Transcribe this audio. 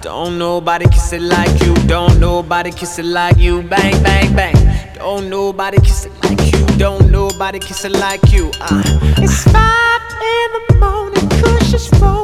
Don't nobody kiss it like you. Don't nobody kiss it like you. Bang, bang, bang. Don't nobody kiss it like you. Don't nobody kiss it like you. It's 5 in the morning, Kush is 4.